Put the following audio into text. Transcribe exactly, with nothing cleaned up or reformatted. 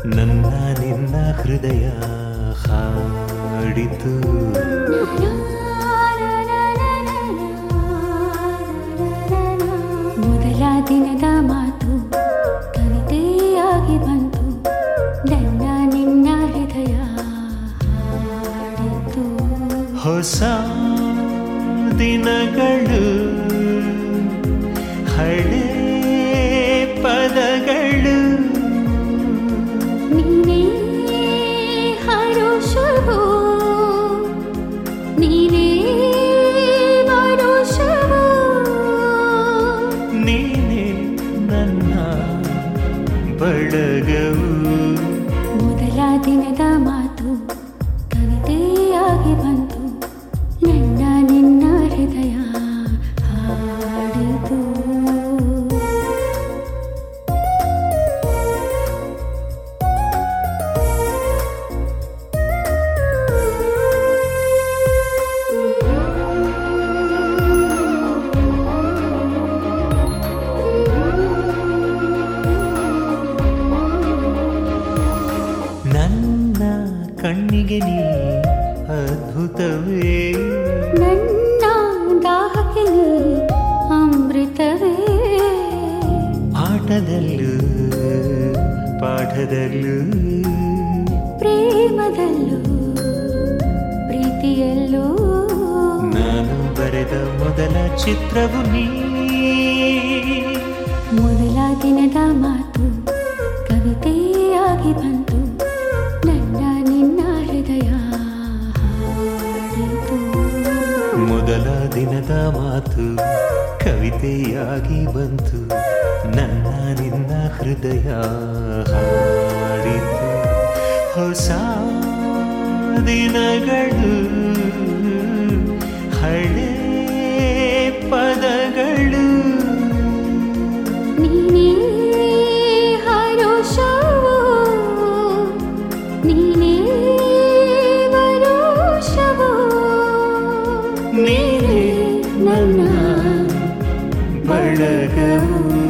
ನನ್ನ ನಿನ್ನ ಹೃದಯ ಹಾಡಿತು. ಮೊದಲ ದಿನದ ಮಾತು ಕವಿತೆಯಾಗಿ ಬಂತು, ನನ್ನ ನಿನ್ನ ಹೃದಯ ಹಾಡಿತು. ಹೊಸ ದಿನಗಳು ಹಳೆ ಪದಗಳು, ನೀನೇ ಹರುಷವೋ ನೀನೇ ವರುಷವೋ, ನೀನೇ ನನ್ನ ಬಳಗವು. ಮೊದಲ ದಿನದ ಮಾತು ಕವಿತೆಯಾಗಿ ಬಂತು, ನನ್ನ ನಿನ್ನ ಹೃದಯ ಹಾಡಿತು. ನನ್ನ ಕಣ್ಣಿಗೆ ನೀ ಅದ್ಭುತವೇ, ನನ್ನ ದಾಹಕ್ಕೆ ನೀ ಅಮೃತವೇ. ಆಟದಲ್ಲೂ ಪಾಠದಲ್ಲೂ ಪ್ರೇಮದಲ್ಲೂ ಪ್ರೀತಿಯಲ್ಲೂ ನಾನು ಬರೆದ ಮೊದಲ ಚಿತ್ರವು ನೀ. ಮೊದಲ ದಿನದ ಮಾತು ಕವಿತೆಯಾಗಿ ಬಂತು, ನನ್ನ ನಿನ್ನ ಹೃದಯ ಹಾಡಿತು. ಮೊದಲ ದಿನದ ಮಾತು ಕವಿತೆಯಾಗಿ ಬಂತು, ನನ್ನ ನಿನ್ನ ಹೃದಯ ಹಾಡಿತು. ಹೊಸ ದಿನಗಳು ಹಳೆ ಪದಗಳು, ನೀನೇ ಹರುಷವೋ ನೀನೇ ವರುಷವೋ, ನೀನೇ ನನ್ನ ಬಳಗವು.